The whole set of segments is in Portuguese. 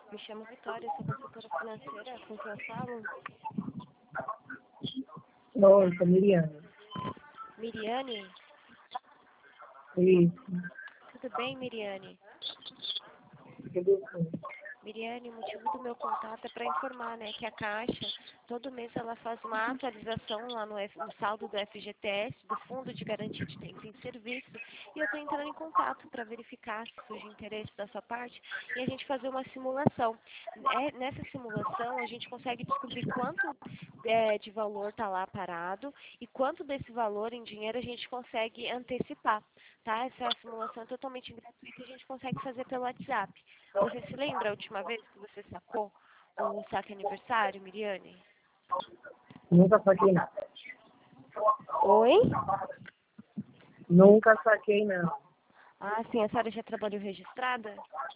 Me chamo Vitória, sou consultora financeira, com quem eu falo? Oi, sou Miriam. Miriane? Isso. Tudo bem, Miriane? Tudo bem. Miriane, o motivo do meu contato é para informar, né, que a Caixa, todo mês ela faz uma atualização lá no saldo do FGTS, do Fundo de Garantia de Tempo em Serviço, e eu estou entrando em contato para verificar se surge interesse da sua parte e a gente fazer uma simulação. Nessa simulação, a gente consegue descobrir quanto de valor está lá parado e quanto desse valor em dinheiro a gente consegue antecipar, tá? Essa simulação é totalmente gratuita e a gente consegue fazer pelo WhatsApp. Você se lembra a última vez que você sacou o saque aniversário, Miriane? Nunca saquei nada. Oi? Nunca saquei, não. Ah, sim, a senhora já trabalhou registrada?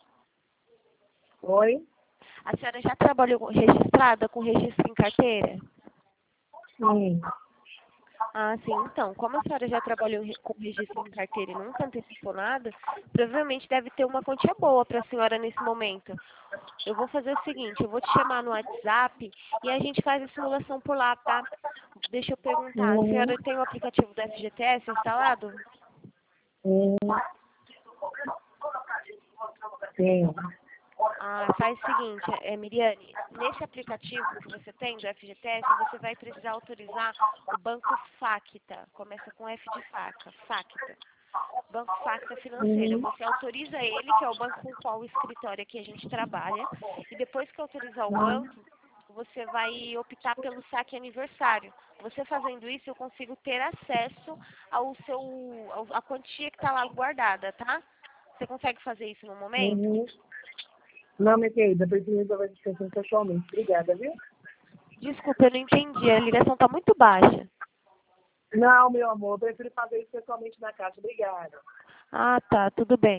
Oi? A senhora já trabalhou registrada com registro em carteira? Sim. Ah, sim. Então, como a senhora já trabalhou com registro em carteira e nunca antecipou nada, provavelmente deve ter uma quantia boa para a senhora nesse momento. Eu vou fazer o seguinte, eu vou te chamar no WhatsApp e a gente faz a simulação por lá, tá? Deixa eu perguntar, a Uhum. senhora tem o aplicativo do FGTS instalado? Sim. Sim. Ah, faz o seguinte, Miriane, nesse aplicativo que você tem do FGTS, você vai precisar autorizar o Banco Facta, começa com F de faca, Facta. Banco Facta Financeira. Uhum. Você autoriza ele, que é o banco com qual o escritório aqui a gente trabalha, e depois que autorizar o Uhum. banco, você vai optar pelo saque aniversário. Você fazendo isso, eu consigo ter acesso à quantia que está lá guardada, tá? Você consegue fazer isso no momento? Uhum. Não, minha querida, preciso da verificação pessoalmente. Obrigada, viu? Desculpa, eu não entendi. A ligação está muito baixa. Não, meu amor, eu prefiro fazer isso pessoalmente na caixa. Obrigada. Ah, tá. Tudo bem.